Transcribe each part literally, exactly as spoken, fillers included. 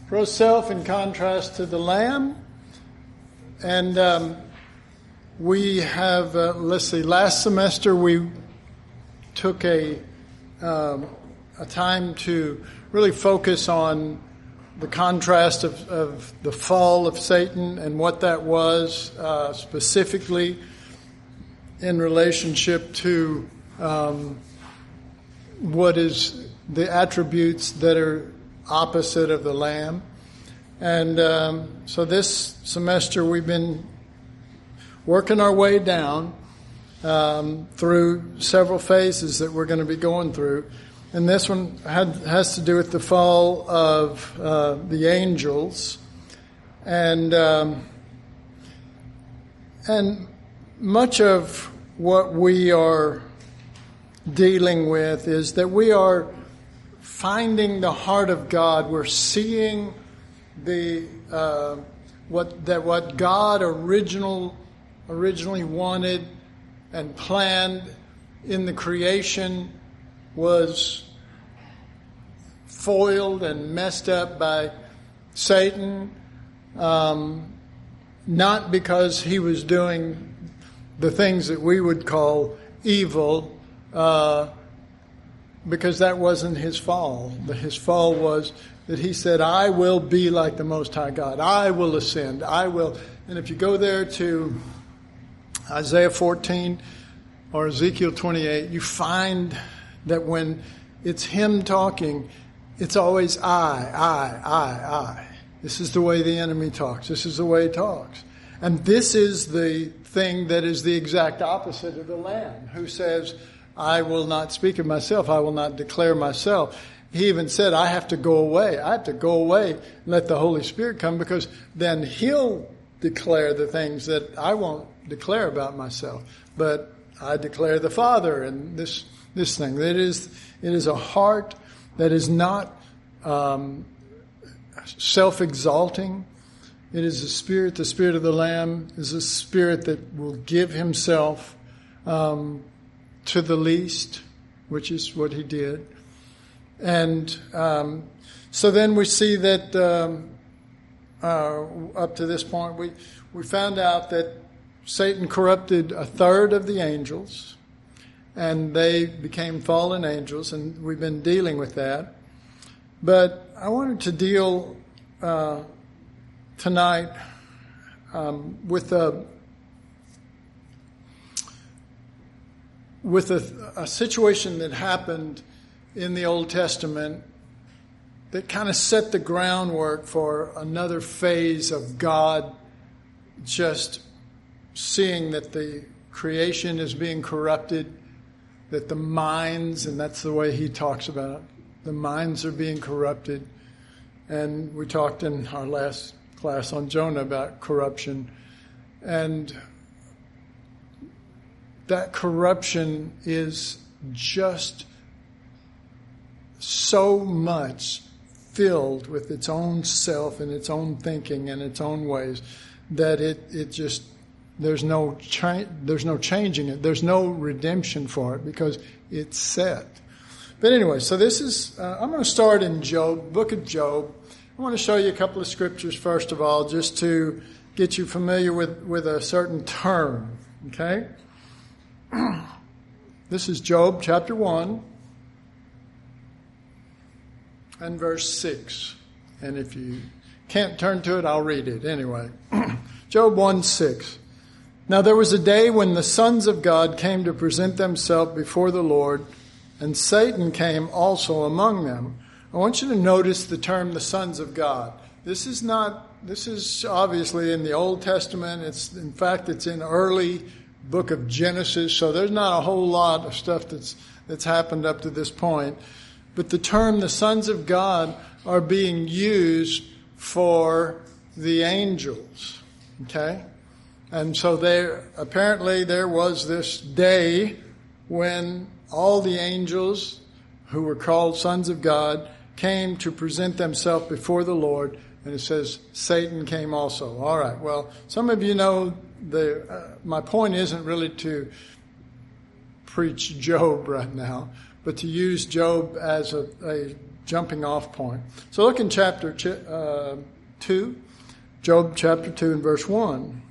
Pro-self in contrast to the Lamb. And um, we have, uh, let's see, last semester we took a, um, a time to really focus on the contrast of, of the fall of Satan and what that was uh, specifically in relationship to um, what is the attributes that are opposite of the Lamb. And um, so this semester we've been working our way down um, through several phases that we're going to be going through. And this one had, has to do with the fall of uh, the angels. And um, and much of what we are dealing with is that we are finding the heart of God. We're seeing the uh, what that what God original originally wanted and planned in the creation was foiled and messed up by Satan, um, not because he was doing the things that we would call evil, uh, because that wasn't his fall. His fall was that he said, I will be like the Most High God. I will ascend. I will. And if you go there to Isaiah fourteen or Ezekiel twenty-eight, you find that when it's him talking, it's always I, I, I, I. This is the way the enemy talks. This is the way he talks. And this is the thing that is the exact opposite of the Lamb, who says, I will not speak of myself. I will not declare myself. He even said, I have to go away. I have to go away and let the Holy Spirit come, because then he'll declare the things that I won't declare about myself. But I declare the Father and this this thing. It is, it is a heart that is not um, self-exalting. It is a spirit. The Spirit of the Lamb is a spirit that will give himself um, to the least, which is what he did. And um, so then we see that um, uh, up to this point, we, we found out that Satan corrupted a third of the angels, and they became fallen angels, and we've been dealing with that. But I wanted to deal uh, tonight um, with a with a, a situation that happened in the Old Testament that kind of set the groundwork for another phase of God just seeing that the creation is being corrupted, that the minds, and that's the way he talks about it, the minds are being corrupted. And we talked in our last class on Jonah about corruption. And that corruption is just so much filled with its own self and its own thinking and its own ways that it, it just, there's no cha- there's no changing it. There's no redemption for it because it's set. But anyway, so this is, uh, I'm going to start in Job, book of Job. I want to show you a couple of scriptures first of all, just to get you familiar with, with a certain term, okay? This is Job chapter one and verse six. And if you can't turn to it, I'll read it anyway. Job one six. Now there was a day when the sons of God came to present themselves before the Lord, and Satan came also among them. I want you to notice the term the sons of God. This is not, this is obviously in the Old Testament. It's, in fact, it's in early book of Genesis, so there's not a whole lot of stuff that's that's happened up to this point. But the term the sons of God are being used for the angels, okay? And so there, apparently there was this day when all the angels who were called sons of God came to present themselves before the Lord, and it says Satan came also. All right, well, some of you know the. Uh, my point isn't really to preach Job right now, but to use Job as a, a jumping off point. So look in chapter uh, two, Job chapter two and verse one.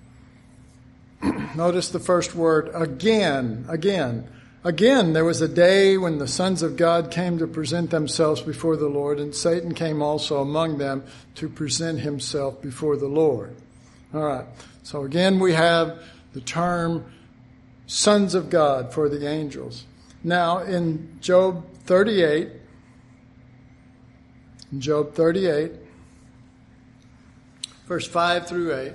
Notice the first word, again, again. Again, there was a day when the sons of God came to present themselves before the Lord, and Satan came also among them to present himself before the Lord. All right. So again, we have the term sons of God for the angels. Now, in Job thirty-eight, in Job thirty-eight, verse five through eight,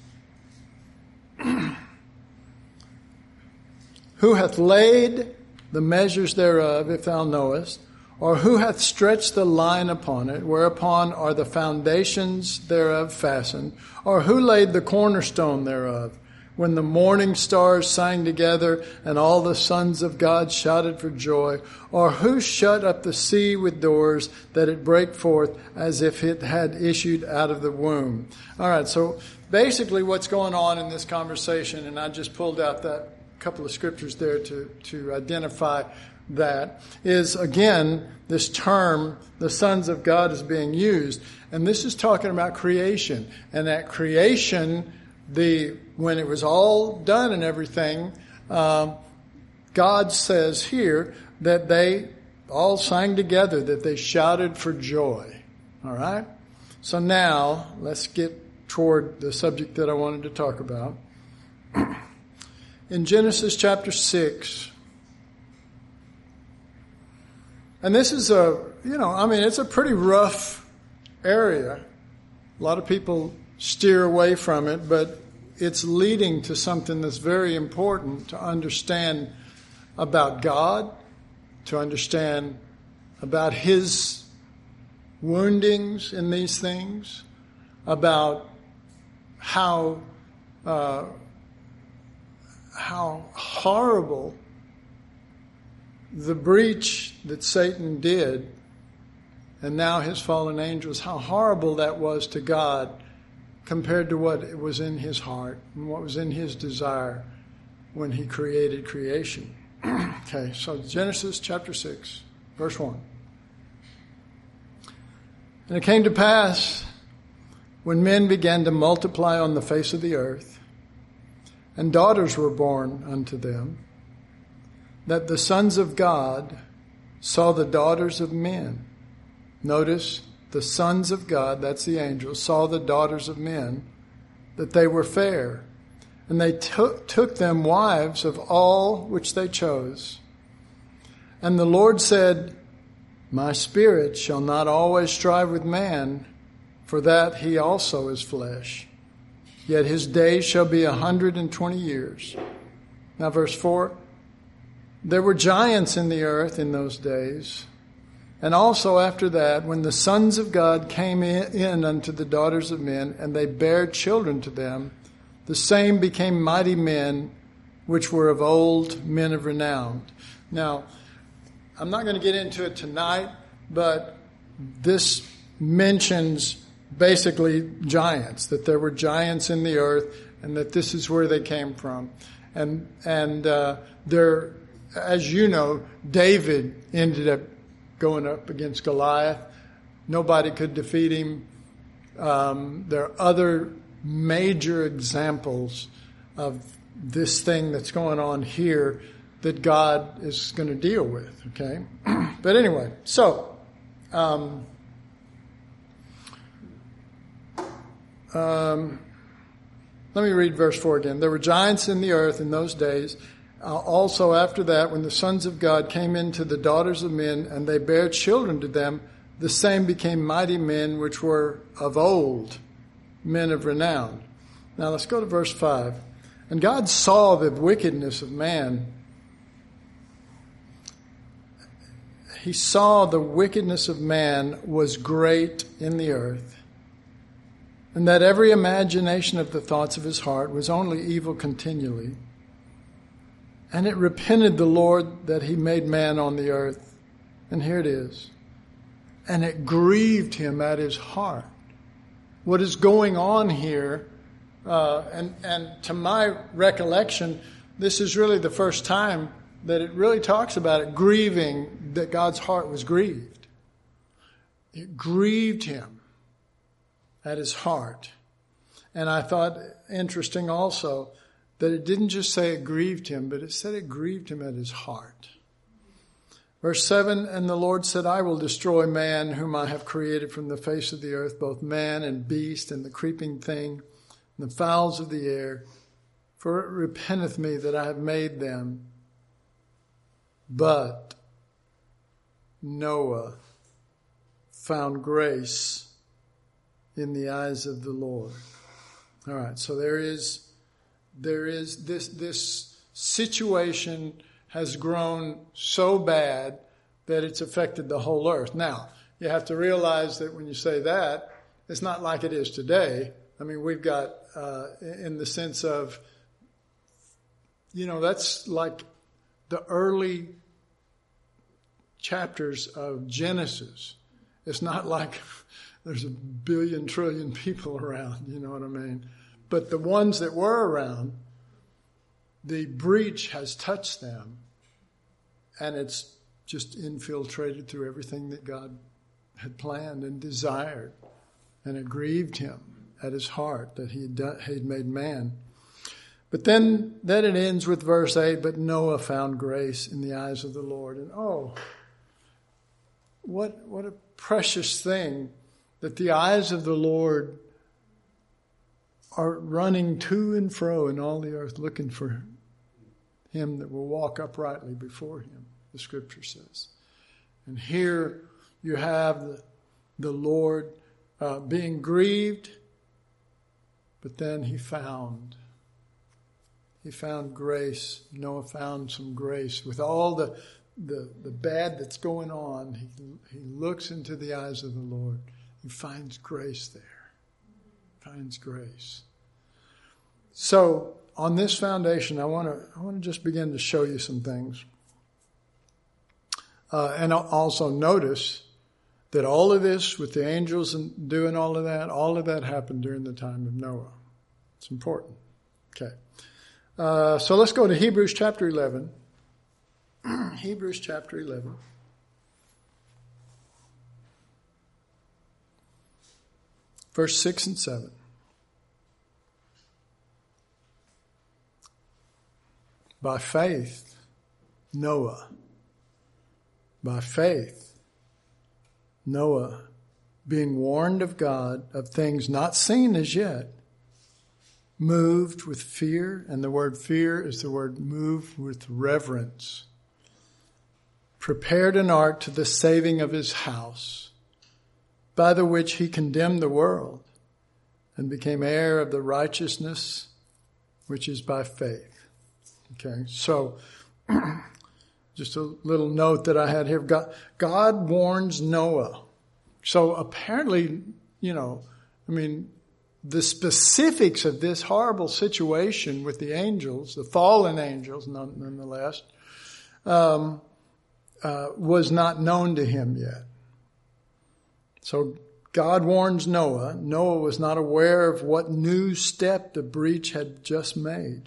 who hath laid the measures thereof, if thou knowest, or who hath stretched the line upon it, whereupon are the foundations thereof fastened, or who laid the cornerstone thereof, when the morning stars sang together, and all the sons of God shouted for joy, or who shut up the sea with doors, that it break forth as if it had issued out of the womb. All right, so basically what's going on in this conversation, and I just pulled out that couple of scriptures there to, to identify that, is again, this term, the sons of God, is being used. And this is talking about creation. And that creation, the when it was all done and everything, um, God says here that they all sang together, that they shouted for joy. All right? So now, let's get toward the subject that I wanted to talk about. In Genesis chapter six, and this is a, you know, I mean, it's a pretty rough area. A lot of people steer away from it, but it's leading to something that's very important to understand about God, to understand about His woundings in these things, about how uh, how horrible the breach that Satan did, and now his fallen angels, how horrible that was to God compared to what was in his heart and what was in his desire when he created creation. Okay, so Genesis chapter six, verse one. And it came to pass, when men began to multiply on the face of the earth, and daughters were born unto them, that the sons of God saw the daughters of men. Notice, the sons of God, that's the angels, saw the daughters of men, that they were fair. And they took, took them wives of all which they chose. And the Lord said, My spirit shall not always strive with man, for that he also is flesh. Yet his days shall be a hundred and twenty years. Now verse four, there were giants in the earth in those days. And also after that, when the sons of God came in, in unto the daughters of men, and they bare children to them, the same became mighty men, which were of old, men of renown. Now, I'm not going to get into it tonight, but this mentions basically giants, that there were giants in the earth, and that this is where they came from. And and uh, there, as you know, David ended up going up against Goliath. Nobody could defeat him. Um, there are other major examples of this thing that's going on here that God is going to deal with, okay? But anyway, so um, um, let me read verse four again. There were giants in the earth in those days. Uh, also after that, when the sons of God came into the daughters of men, and they bare children to them, the same became mighty men, which were of old, men of renown. Now let's go to verse five. And God saw the wickedness of man. He saw the wickedness of man was great in the earth, and that every imagination of the thoughts of his heart was only evil continually. And it repented the Lord that he made man on the earth. And here it is. And it grieved him at his heart. What is going on here, uh, and, and to my recollection, this is really the first time that it really talks about it, grieving, that God's heart was grieved. it grieved him at his heart. And I thought interesting also that it didn't just say it grieved him, but it said it grieved him at his heart. Verse seven, and the Lord said, I will destroy man whom I have created from the face of the earth, both man and beast and the creeping thing and the fowls of the air. For it repenteth me that I have made them. But Noah found grace in the eyes of the Lord. All right, so there is, there is this, this situation has grown so bad that it's affected the whole earth. Now, you have to realize that when you say that, it's not like it is today. I mean, we've got, uh, in the sense of, you know, that's like the early chapters of Genesis. It's not like there's a billion trillion people around, you know what I mean? But the ones that were around, the breach has touched them, and it's just infiltrated through everything that God had planned and desired, and it grieved him at his heart that he had done, he'd made man. But then, then it ends with verse eight, but Noah found grace in the eyes of the Lord. And oh, what what a precious thing that the eyes of the Lord are running to and fro in all the earth, looking for him that will walk uprightly before him, the scripture says. And here you have the, the Lord uh, being grieved, but then he found, he found grace. Noah found some grace. With all the, the, the bad that's going on, he, he looks into the eyes of the Lord. He finds grace there. Finds grace. So, on this foundation, I want to I want to just begin to show you some things. Uh, and also notice that all of this with the angels and doing all of that, all of that happened during the time of Noah. It's important. Okay. Uh, so let's go to Hebrews chapter eleven. Hebrews chapter eleven. Verse six and seven. By faith, Noah, by faith, Noah, being warned of God of things not seen as yet, moved with fear, and the word fear is the word moved with reverence, prepared an ark to the saving of his house, by the which he condemned the world and became heir of the righteousness which is by faith. Okay, so just a little note that I had here. God, God warns Noah. So apparently, you know, I mean, the specifics of this horrible situation with the angels, the fallen angels nonetheless, um, uh, was not known to him yet. So God warns Noah. Noah was not aware of what new step the breach had just made.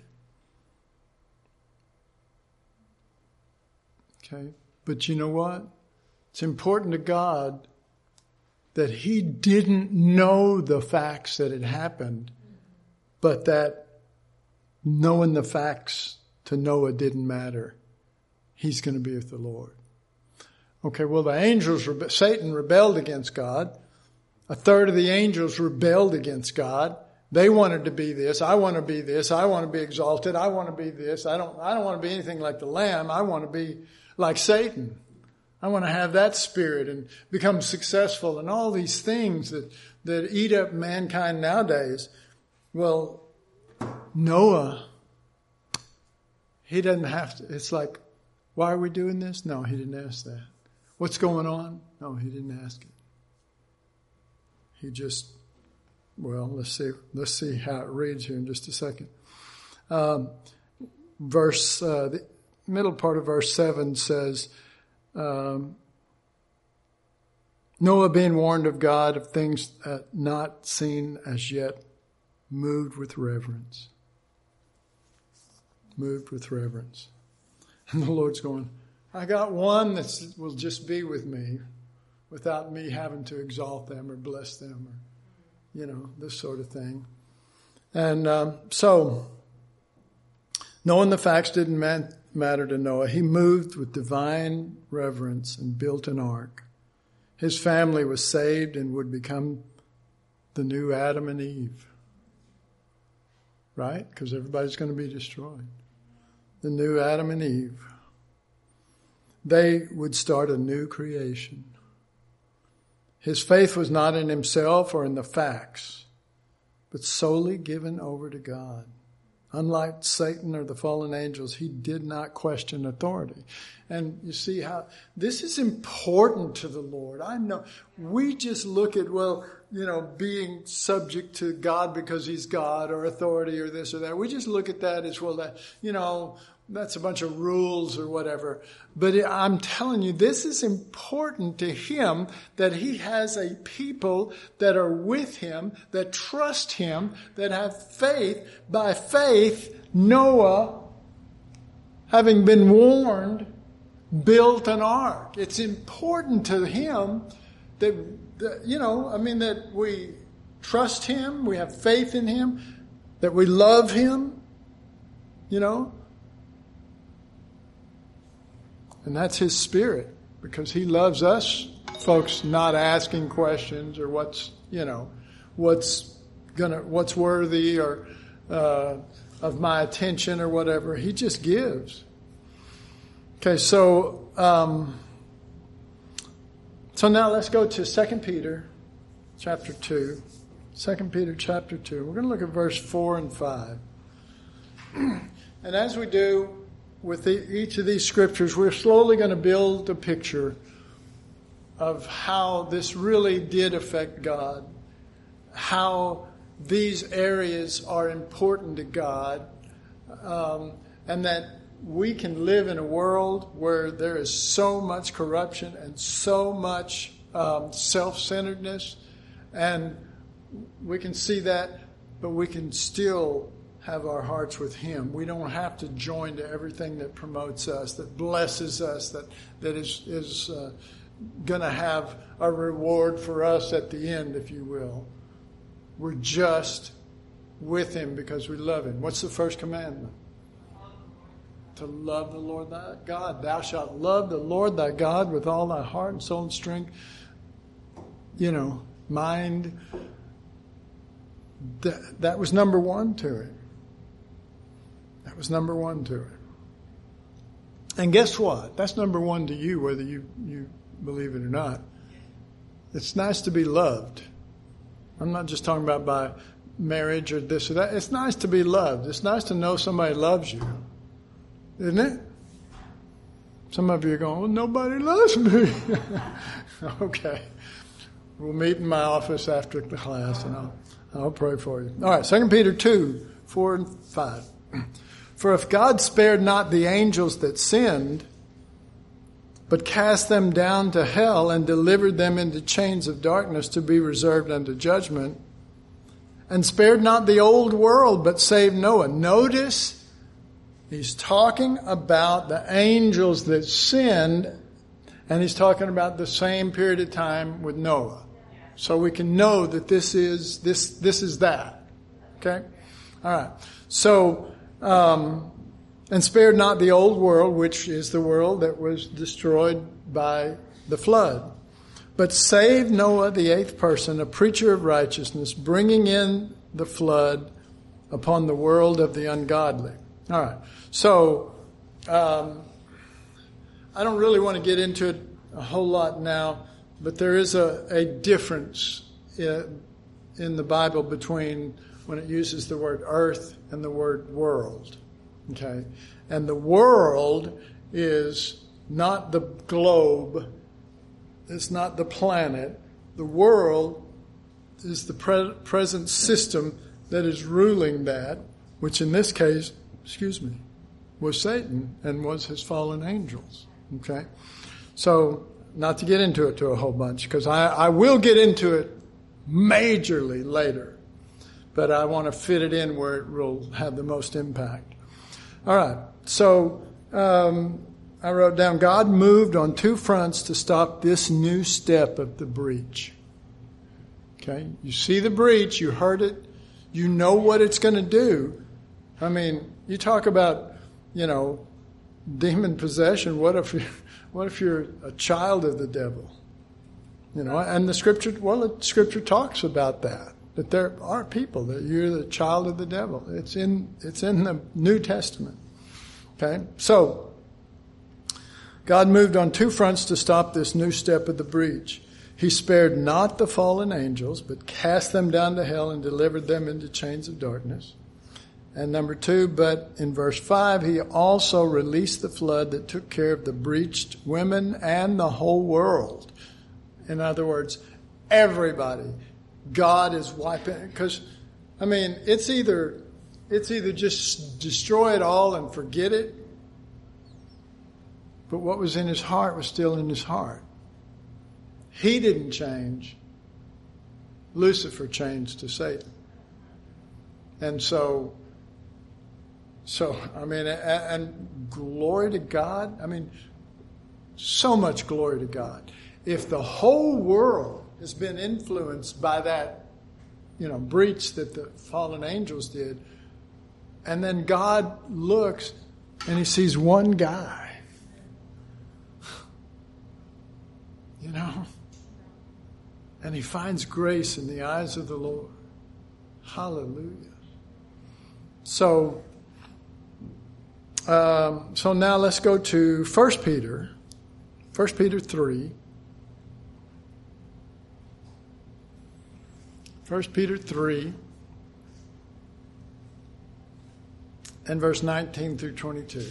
Okay, but you know what? It's important to God that he didn't know the facts that had happened, but that knowing the facts to Noah didn't matter. He's going to be with the Lord. Okay, well, the angels, Satan rebelled against God. A third of the angels rebelled against God. They wanted to be this. I want to be this. I want to be exalted. I want to be this. I don't, I don't want to be anything like the Lamb. I want to be like Satan. I want to have that spirit and become successful and all these things that, that eat up mankind nowadays. Well, Noah, he doesn't have to. It's like, why are we doing this? No, he didn't ask that. What's going on? No, he didn't ask it. He just, well, let's see. Let's see how it reads here in just a second. Um, verse, uh, the middle part of verse seven says, um, Noah being warned of God of things uh, not seen as yet, moved with reverence. Moved with reverence. And the Lord's going, I got one that will just be with me without me having to exalt them or bless them or, you know, this sort of thing. And um, so, knowing the facts didn't man- matter to Noah, he moved with divine reverence and built an ark. His family was saved and would become the new Adam and Eve. Right? Because everybody's going to be destroyed. The new Adam and Eve. They would start a new creation. His faith was not in himself or in the facts, but solely given over to God. Unlike Satan or the fallen angels, he did not question authority. And you see how this is important to the Lord. I know we just look at, well, you know, being subject to God because he's God or authority or this or that. We just look at that as, well, that, you know, that's a bunch of rules or whatever. But I'm telling you, this is important to him, that he has a people that are with him, that trust him, that have faith. By faith, Noah, having been warned, built an ark. It's important to him that, that, you know, I mean, that we trust him, we have faith in him, that we love him, you know. And that's his spirit, because he loves us, folks, not asking questions or what's, you know, what's gonna, what's worthy or uh, of my attention or whatever. He just gives. Okay, so um, so now let's go to Second Peter chapter two. Second Peter chapter two. We're going to look at verse four and five. And as we do with the, each of these scriptures, we're slowly going to build a picture of how this really did affect God, how these areas are important to God, um, and that we can live in a world where there is so much corruption and so much um, self-centeredness, and we can see that, but we can still have our hearts with him. We don't have to join to everything that promotes us, that blesses us, that that is is uh, going to have a reward for us at the end, if you will. We're just with him because we love him. What's the first commandment? To love the Lord thy God. Thou shalt love the Lord thy God with all thy heart and soul and strength, you know, mind. That, that was number one to it. That was number one to it. And guess what? That's number one to you, whether you, you believe it or not. It's nice to be loved. I'm not just talking about by marriage or this or that. It's nice to be loved. It's nice to know somebody loves you. Isn't it? Some of you are going, well, nobody loves me. Okay. We'll meet in my office after the class and I'll, I'll pray for you. All right, Second Peter two, four and five. For if God spared not the angels that sinned, but cast them down to hell and delivered them into chains of darkness to be reserved unto judgment, and spared not the old world, but saved Noah. Notice he's talking about the angels that sinned, and he's talking about the same period of time with Noah. So we can know that this is this this is that. Okay? All right. So Um, and spared not the old world, which is the world that was destroyed by the flood, but saved Noah, the eighth person, a preacher of righteousness, bringing in the flood upon the world of the ungodly. All right. So um, I don't really want to get into it a whole lot now, but there is a, a difference in, in the Bible between when it uses the word earth and the word world. Okay? And the world is not the globe. It's not the planet. The world is the pre- present system that is ruling that, which in this case, excuse me, was Satan and was his fallen angels. Okay? So, not to get into it to a whole bunch, because I, I will get into it majorly later. But I want to fit it in where it will have the most impact. All right. So um, I wrote down, God moved on two fronts to stop this new step of the breach. Okay? You see the breach, you heard it, you know what it's going to do. I mean, you talk about, you know, demon possession. What if, you, what if you're a child of the devil? You know, and the scripture, well, the scripture talks about that. That there are people that you're the child of the devil. It's in it's in the New Testament. Okay? So, God moved on two fronts to stop this new step of the breach. He spared not the fallen angels, but cast them down to hell and delivered them into chains of darkness. And number two, but in verse five, he also released the flood that took care of the breached women and the whole world. In other words, everybody. God is wiping, because, I mean, it's either it's either just destroy it all and forget it, but what was in his heart was still in his heart. He didn't change. Lucifer changed to Satan. And so, so I mean, and, and glory to God. I mean, so much glory to God. If the whole world has been influenced by that, you know, breach that the fallen angels did. And then God looks and he sees one guy. You know? And he finds grace in the eyes of the Lord. Hallelujah. So, um, so now let's go to First Peter. First Peter three. First Peter three and verse nineteen through twenty-two.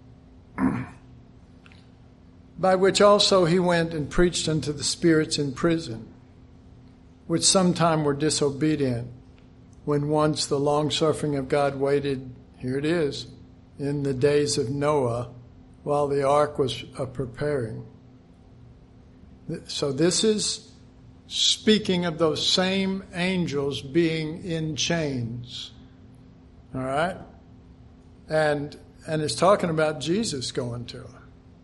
By which also he went and preached unto the spirits in prison, which sometime were disobedient, when once the long-suffering of God waited, here it is, in the days of Noah, while the ark was a preparing. So this is speaking of those same angels being in chains. All right? And and it's talking about Jesus going to her.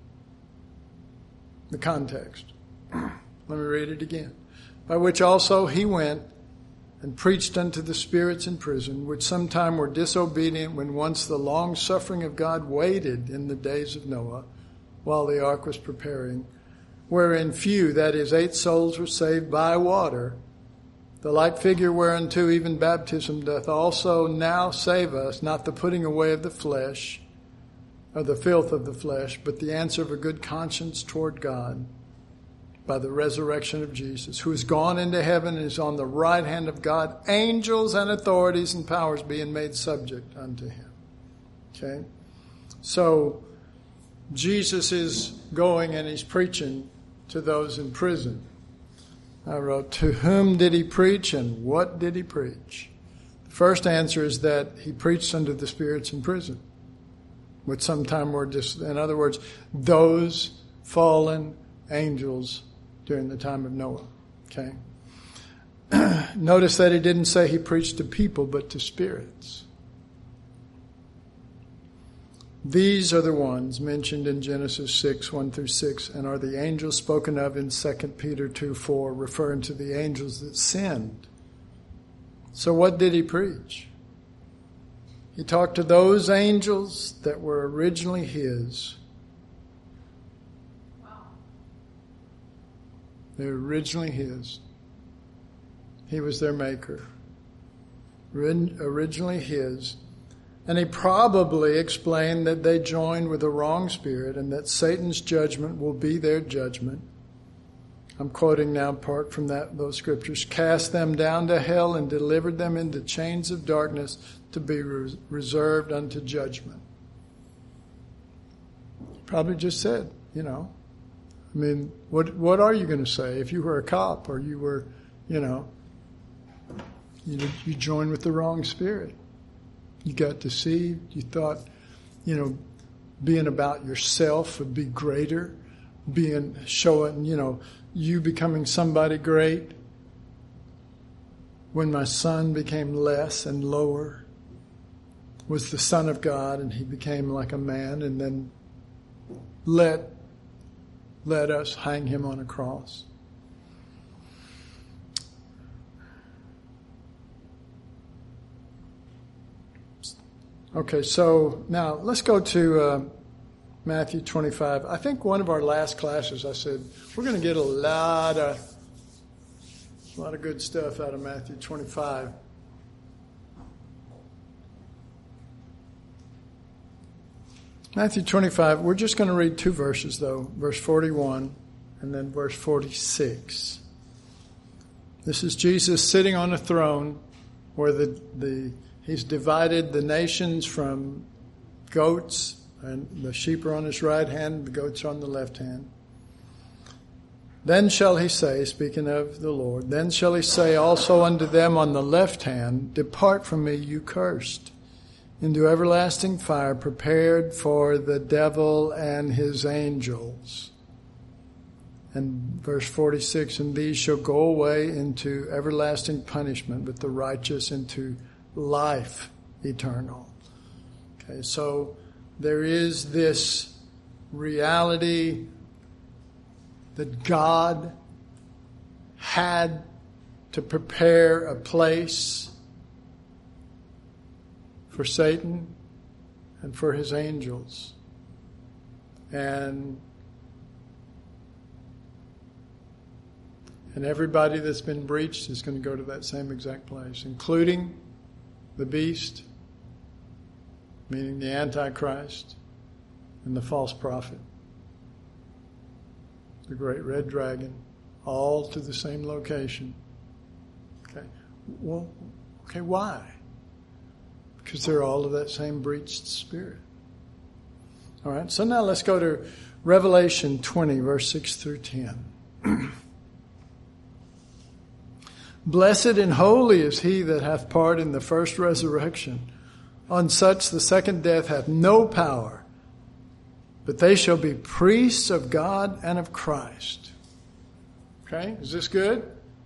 The context. Let me read it again. By which also he went and preached unto the spirits in prison, which sometime were disobedient, when once the long suffering of God waited in the days of Noah, while the ark was preparing, wherein few, that is, eight souls were saved by water, the like figure whereunto even baptism doth also now save us, not the putting away of the flesh, or the filth of the flesh, but the answer of a good conscience toward God, by the resurrection of Jesus, who is gone into heaven and is on the right hand of God, angels and authorities and powers being made subject unto him. Okay? So, Jesus is going and he's preaching to those in prison. I wrote, to whom did he preach and what did he preach? The first answer is that he preached unto the spirits in prison, which sometime were just, in other words, those fallen angels during the time of Noah. Okay? Notice that he didn't say he preached to people, but to spirits. These are the ones mentioned in Genesis six, one through six, and are the angels spoken of in Second Peter two, four, referring to the angels that sinned. So what did he preach? He talked to those angels that were originally his. They were originally his. He was their maker. Originally his. And he probably explained that they joined with the wrong spirit and that Satan's judgment will be their judgment. I'm quoting now part from that those scriptures. Cast them down to hell and delivered them into chains of darkness to be res- reserved unto judgment. Probably just said, you know. I mean, what what are you going to say if you were a cop or you were, you know, you you joined with the wrong spirit? You got deceived. You thought, you know, being about yourself would be greater. Being, showing, you know, you becoming somebody great. When my son became less and lower, was the Son of God, and he became like a man, and then let, let us hang him on a cross. Okay, so now let's go to uh, Matthew twenty-five. I think one of our last classes I said, we're going to get a lot of, a lot of good stuff out of Matthew twenty-five. Matthew twenty-five, we're just going to read two verses though, verse forty-one and then verse forty-six. This is Jesus sitting on a throne where the, the he's divided the nations from goats, and the sheep are on his right hand, the goats are on the left hand. Then shall he say, speaking of the Lord, then shall he say also unto them on the left hand, depart from me, you cursed, into everlasting fire prepared for the devil and his angels. And verse forty-six, and these shall go away into everlasting punishment, but the righteous into life eternal. Okay, so there is this reality that God had to prepare a place for Satan and for his angels. And and everybody that's been breached is going to go to that same exact place, including the beast, meaning the Antichrist, and the false prophet, the great red dragon, all to the same location. Okay, well, okay, why? Because they're all of that same breached spirit. All right, so now let's go to Revelation twenty, verse six through ten. Blessed and holy is he that hath part in the first resurrection. On such the second death hath no power, but they shall be priests of God and of Christ. Okay, is this good?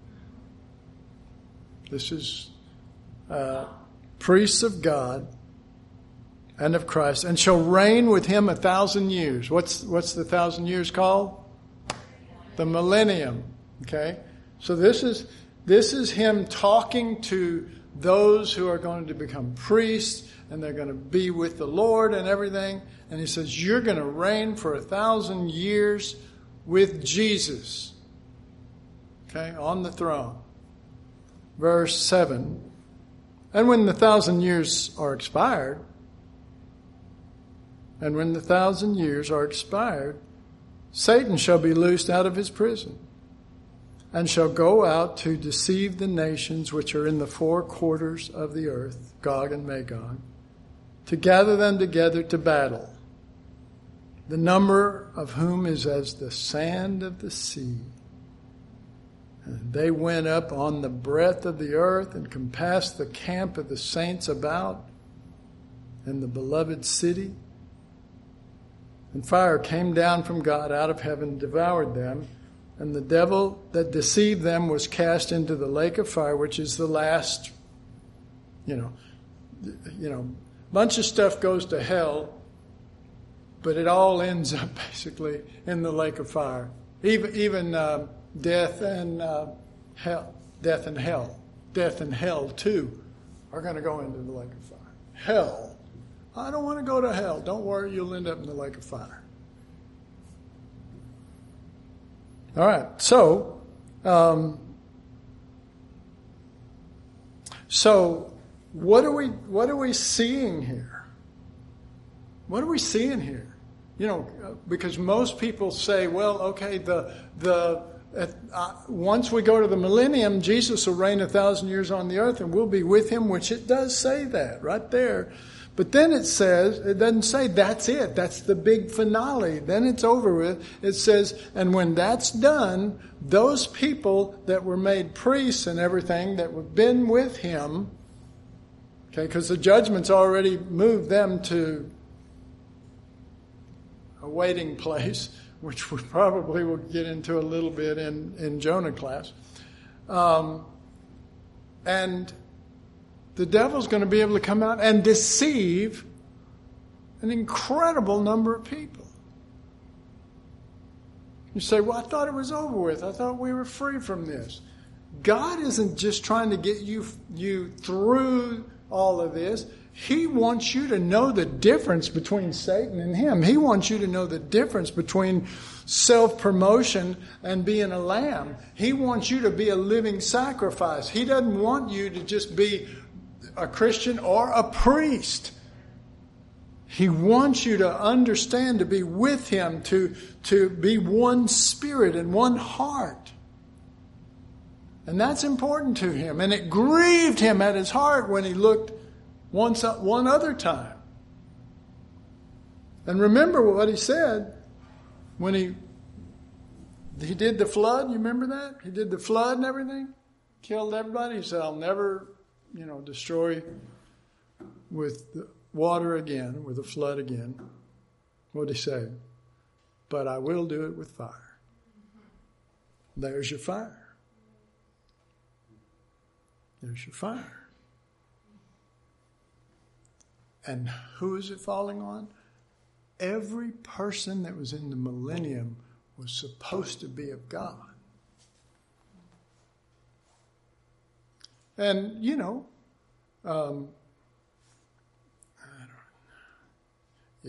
This is uh, priests of God and of Christ, and shall reign with him a thousand years. What's what's the thousand years called? The millennium. Okay, so this is this is him talking to those who are going to become priests, and they're going to be with the Lord and everything. And he says, you're going to reign for a thousand years with Jesus. Okay, on the throne. Verse seven. And when the thousand years are expired, and when the thousand years are expired, Satan shall be loosed out of his prison, and shall go out to deceive the nations which are in the four quarters of the earth, Gog and Magog, to gather them together to battle, the number of whom is as the sand of the sea. And they went up on the breadth of the earth and compassed the camp of the saints about and the beloved city. And fire came down from God out of heaven, devoured them. And the devil that deceived them was cast into the lake of fire, which is the last, you know, you know, bunch of stuff goes to hell, but it all ends up basically in the lake of fire. Even even uh, death and uh, hell, death and hell, death and hell too, are going to go into the lake of fire. Hell, I don't want to go to hell. Don't worry, you'll end up in the lake of fire. All right, so, um, so what are we what are we seeing here? What are we seeing here? You know, because most people say, well, okay, the the uh, once we go to the millennium, Jesus will reign a thousand years on the earth, and we'll be with him. Which it does say that right there. But then it says, it doesn't say that's it. That's the big finale. Then it's over with. It says, and when that's done, those people that were made priests and everything that have been with him, okay, because the judgment's already moved them to a waiting place, which we probably will get into a little bit in, in Jonah class. Um, and the devil's going to be able to come out and deceive an incredible number of people. You say, well, I thought it was over with. I thought we were free from this. God isn't just trying to get you, you through all of this. He wants you to know the difference between Satan and him. He wants you to know the difference between self-promotion and being a lamb. He wants you to be a living sacrifice. He doesn't want you to just be a Christian or a priest. He wants you to understand, to be with him, to, to be one spirit and one heart. And that's important to him. And it grieved him at his heart when he looked once, one other time. And remember what he said when he he did the flood. You remember that? He did the flood and everything. Killed everybody. He said, I'll never, you know, destroy with the water again, with a flood again. What did he say? But I will do it with fire. There's your fire. There's your fire. And who is it falling on? Every person that was in the millennium was supposed to be of God. And, you know, um, I don't, yeah.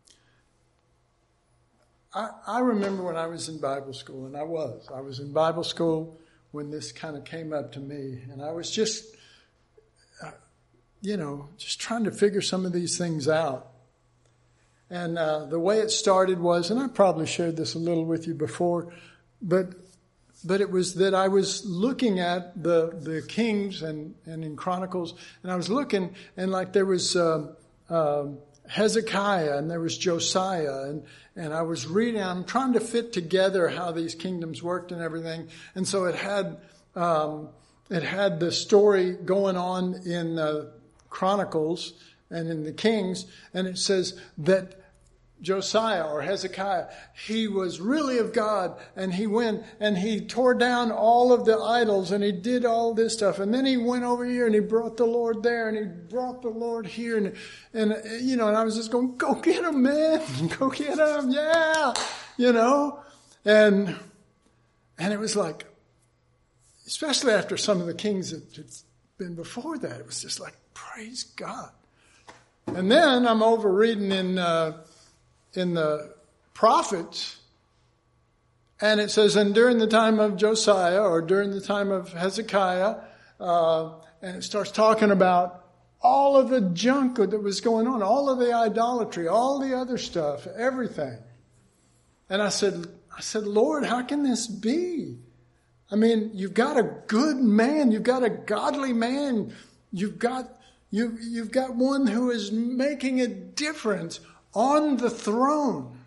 I, I remember when I was in Bible school, and I was. I was in Bible school when this kind of came up to me. And I was just, uh, you know, just trying to figure some of these things out. And uh, the way it started was, and I probably shared this a little with you before, but but it was that I was looking at the the Kings and, and in Chronicles, and I was looking, and like there was uh, uh, Hezekiah and there was Josiah, and, and I was reading, I'm trying to fit together how these kingdoms worked and everything. And so it had um, it had the story going on in uh, Chronicles and in the Kings, and it says that Josiah or Hezekiah, he was really of God, and he went and he tore down all of the idols and he did all this stuff. And then he went over here and he brought the Lord there and he brought the Lord here. And, and you know, and I was just going, go get him, man. Go get him. Yeah. You know, and, and it was like, especially after some of the kings that had been before that, it was just like, praise God. And then I'm over reading in, uh, in the prophets, and it says, and during the time of Josiah, or during the time of Hezekiah, uh, and it starts talking about all of the junk that was going on, all of the idolatry, all the other stuff, everything. And I said, I said, Lord, how can this be? I mean, you've got a good man, you've got a godly man, you've got you you've got one who is making a difference on the throne.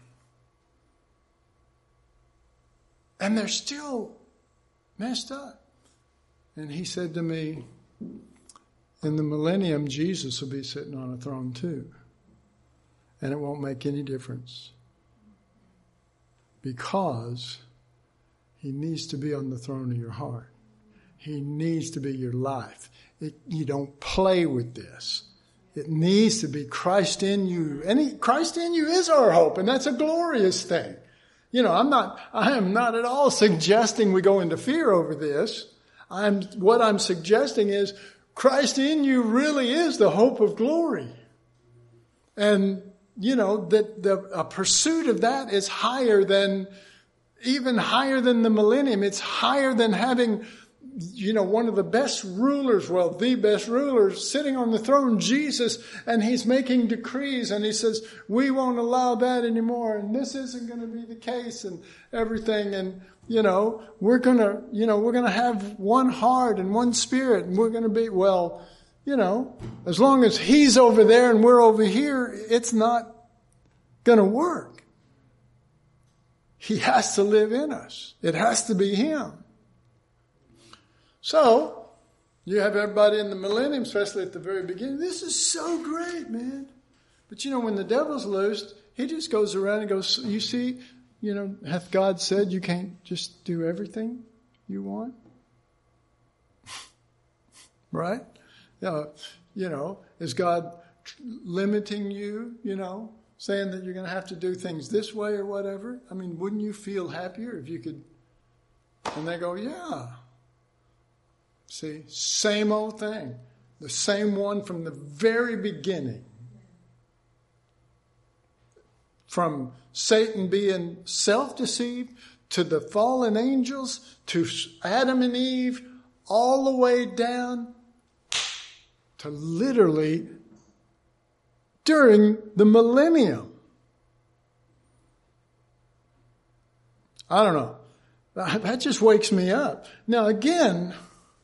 And they're still messed up. And he said to me, in the millennium, Jesus will be sitting on a throne too. And it won't make any difference. Because he needs to be on the throne of your heart. He needs to be your life. It, you don't play with this. It needs to be Christ in you. And he, Christ in you is our hope, and that's a glorious thing. You know, I'm not, I am not at all suggesting we go into fear over this. I'm, what I'm suggesting is Christ in you really is the hope of glory. And, you know, that the a pursuit of that is higher than, even higher than the millennium. It's higher than having, you know, one of the best rulers, well, the best ruler sitting on the throne, Jesus, and he's making decrees and he says, we won't allow that anymore and this isn't going to be the case and everything. And, you know, we're going to, you know, we're going to have one heart and one spirit and we're going to be, well, you know, as long as he's over there and we're over here, it's not going to work. He has to live in us. It has to be him. So, you have everybody in the millennium, especially at the very beginning. This is so great, man. But you know, when the devil's loosed, he just goes around and goes, you see, you know, hath God said you can't just do everything you want? Right? Uh, you know, is God limiting you, you know, saying that you're going to have to do things this way or whatever? I mean, wouldn't you feel happier if you could? And they go, yeah. See, same old thing. The same one from the very beginning. From Satan being self-deceived to the fallen angels to Adam and Eve, all the way down to literally during the millennium. I don't know. That just wakes me up. Now again,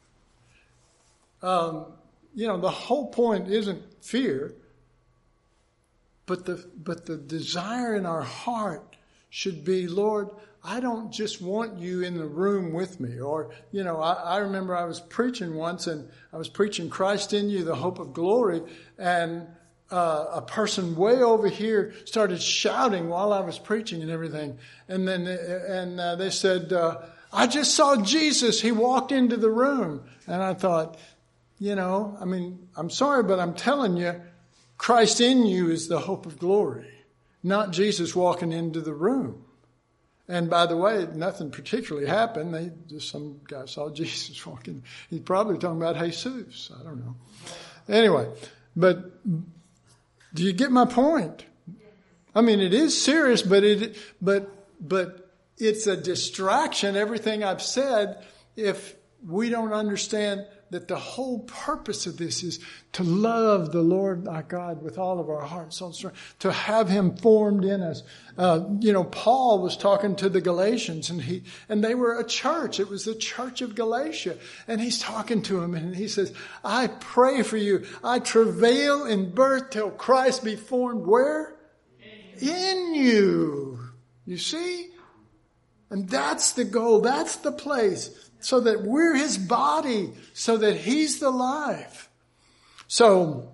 um, you know, the whole point isn't fear, but the but the desire in our heart should be, Lord, I don't just want you in the room with me. Or, you know, I, I remember I was preaching once, and I was preaching Christ in you, the hope of glory, and uh, a person way over here started shouting while I was preaching and everything. And then and uh, they said, uh, I just saw Jesus. He walked into the room. And I thought, you know, I mean, I'm sorry, but I'm telling you, Christ in you is the hope of glory, not Jesus walking into the room. And by the way, nothing particularly happened. They just some guy saw Jesus walking. He's probably talking about Jesus. I don't know. Anyway, but do you get my point? I mean, it is serious, but it but but it's a distraction. Everything I've said, if we don't understand that the whole purpose of this is to love the Lord our God with all of our heart, soul, and strength, to have Him formed in us. Uh, you know, Paul was talking to the Galatians, and he and they were a church. It was the church of Galatia, and he's talking to them, and he says, "I pray for you. I travail in birth till Christ be formed where? In you." You see, and that's the goal. That's the place. So that we're His body, so that He's the life. So,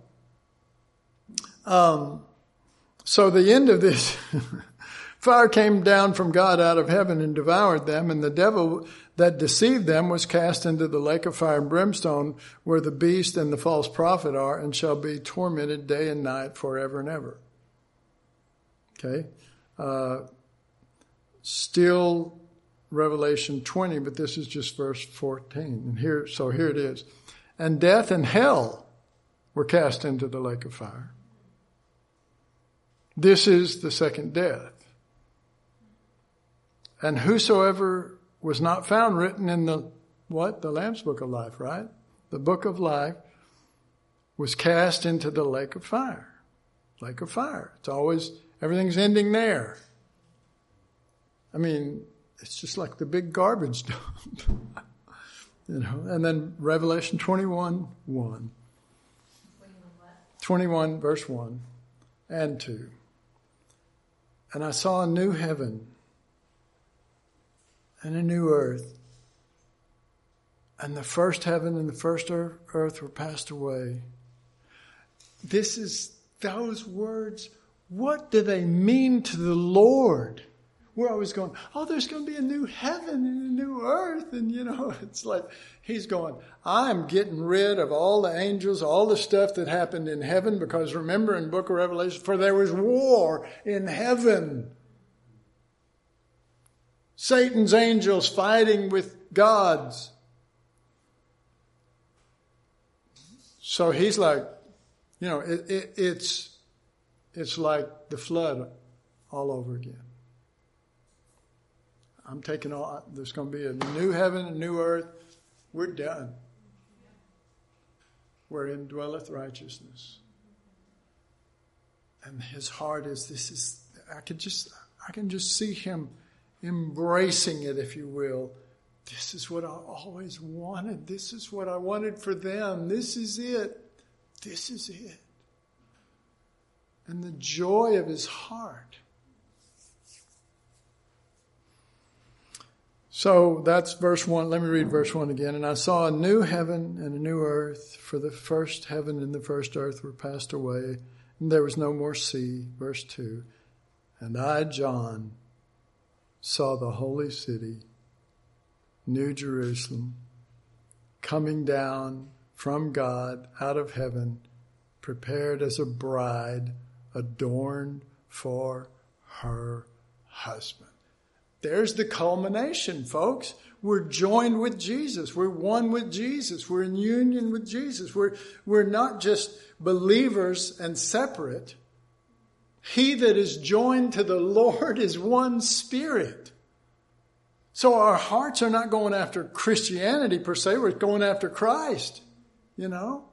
um, so the end of this, fire came down from God out of heaven and devoured them, and the devil that deceived them was cast into the lake of fire and brimstone, where the beast and the false prophet are, and shall be tormented day and night forever and ever. Okay? Uh, still Revelation twenty, but this is just verse fourteen. And here, so here it is. And death and hell were cast into the lake of fire. This is the second death. And whosoever was not found written in the, what? The Lamb's Book of Life, right? The Book of Life was cast into the lake of fire. Lake of fire. It's always, everything's ending there. I mean, it's just like the big garbage dump. You know, and then Revelation twenty-one, one. twenty-one, verse one and two. And I saw a new heaven and a new earth. And the first heaven and the first earth were passed away. This is those words. What do they mean to the Lord? We're always going, oh, there's going to be a new heaven and a new earth. And, you know, it's like He's going, I'm getting rid of all the angels, all the stuff that happened in heaven. Because remember in the book of Revelation, for there was war in heaven. Satan's angels fighting with God's. So He's like, you know, it, it, it's it's like the flood all over again. I'm taking all, there's going to be a new heaven, a new earth. We're done. Wherein dwelleth righteousness. And His heart is, this is, I can just, I can just see Him embracing it, if you will. This is what I always wanted. This is what I wanted for them. This is it. This is it. And the joy of His heart. So that's verse one. Let me read verse one again. And I saw a new heaven and a new earth, for the first heaven and the first earth were passed away, and there was no more sea. Verse two. And I, John, saw the holy city, New Jerusalem, coming down from God out of heaven, prepared as a bride, adorned for her husband. There's the culmination, folks. We're joined with Jesus. We're one with Jesus. We're in union with Jesus. We're, we're not just believers and separate. He that is joined to the Lord is one spirit. So our hearts are not going after Christianity per se. We're going after Christ, you know.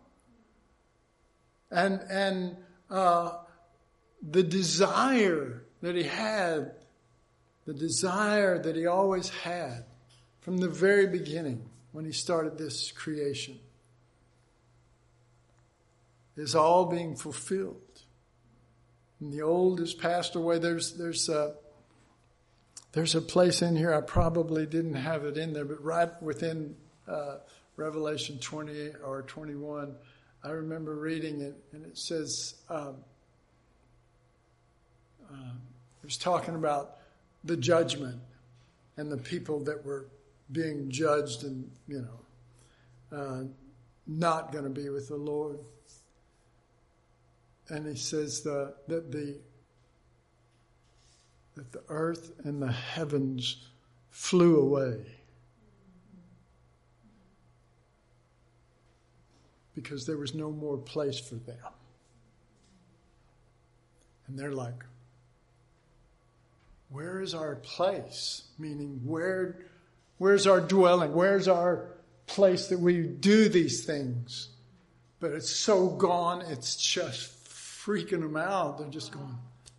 And, and uh, the desire that he had, the desire that he always had from the very beginning when he started this creation is all being fulfilled. And the old has passed away. There's there's a, there's a place in here, I probably didn't have it in there, but right within uh, Revelation twenty-eight or twenty-one, I remember reading it, and it says, um, uh, it was talking about the judgment and the people that were being judged and, you know, uh, not going to be with the Lord. And he says the, that the that the earth and the heavens flew away because there was no more place for them. And they're like, where is our place? Meaning, where, where's our dwelling? Where's our place that we do these things? But it's so gone, it's just freaking them out. They're just going.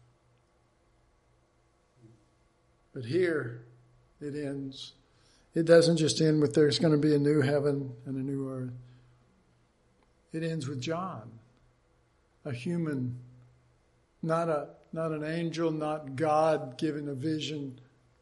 But here, it ends. It doesn't just end with there's going to be a new heaven and a new earth. It ends with John, a human, not a not an angel, not God given a vision.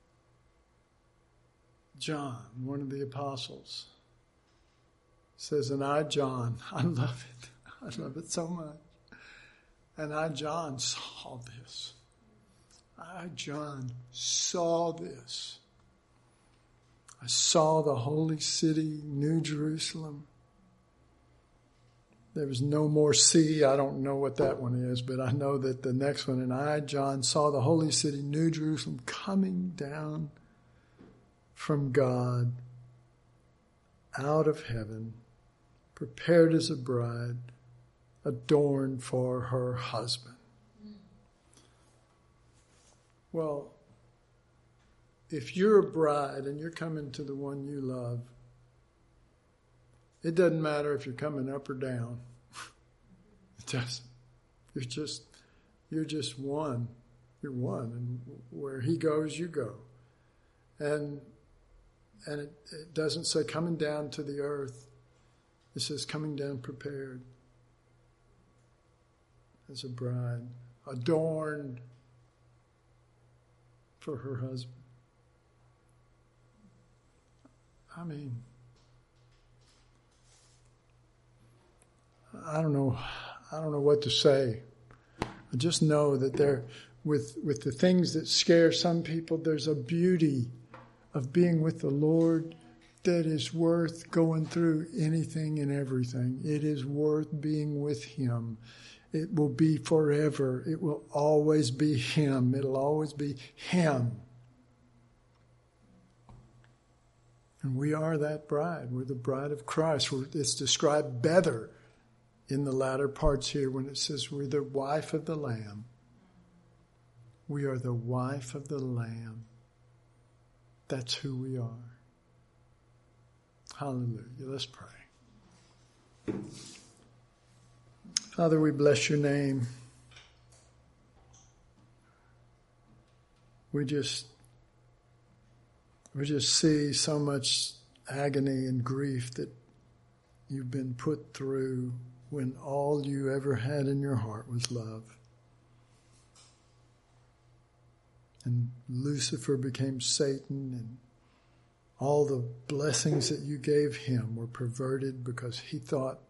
John, one of the apostles, says, and I, John, I love it. I love it so much. And I, John, saw this. I, John, saw this. I saw the holy city, New Jerusalem. There was no more sea. I don't know what that one is, but I know that the next one, and I, John, saw the holy city, New Jerusalem, coming down from God out of heaven, prepared as a bride, adorned for her husband. Well, if you're a bride and you're coming to the one you love, it doesn't matter if you're coming up or down. It doesn't. You're just, you're just one. You're one, and where he goes, you go. And and it, it doesn't say coming down to the earth. It says coming down prepared as a bride, adorned for her husband. I mean, I don't know. I don't know what to say. I just know that there, with with the things that scare some people, there's a beauty of being with the Lord that is worth going through anything and everything. It is worth being with Him. It will be forever. It will always be Him. It'll always be Him. And we are that bride. We're the bride of Christ. It's described better in the latter parts here when it says we're the wife of the Lamb. We are the wife of the Lamb. That's who we are. Hallelujah. Let's pray. Father, we bless your name. We just, we just see so much agony and grief that you've been put through when all you ever had in your heart was love. And Lucifer became Satan, and all the blessings that you gave him were perverted because he thought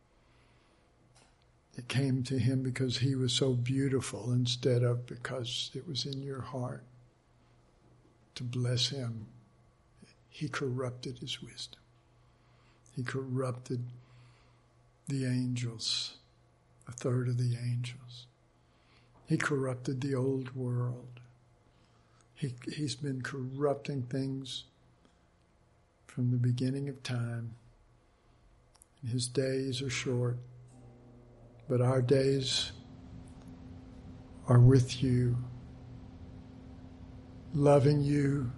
it came to him because he was so beautiful instead of because it was in your heart to bless him. He corrupted his wisdom. He corrupted the angels, a third of the angels. He corrupted the old world. He, he's been corrupting things from the beginning of time. His days are short, but our days are with you, loving you,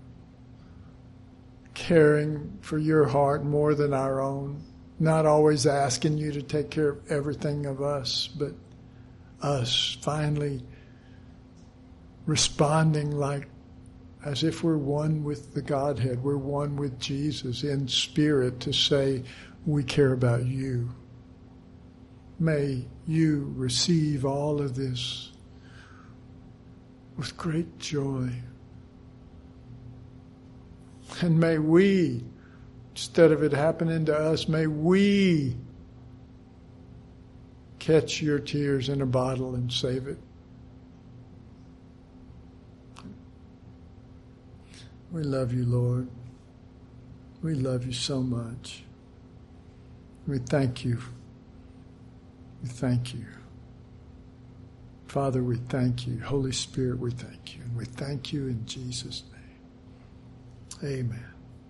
caring for your heart more than our own, not always asking you to take care of everything of us, but us finally responding like as if we're one with the Godhead, we're one with Jesus in spirit to say, we care about you. May you receive all of this with great joy. And may we, instead of it happening to us, may we catch your tears in a bottle and save it. We love you, Lord. We love you so much. We thank you. We thank you. Father, we thank you. Holy Spirit, we thank you. And we thank you in Jesus' name. Amen.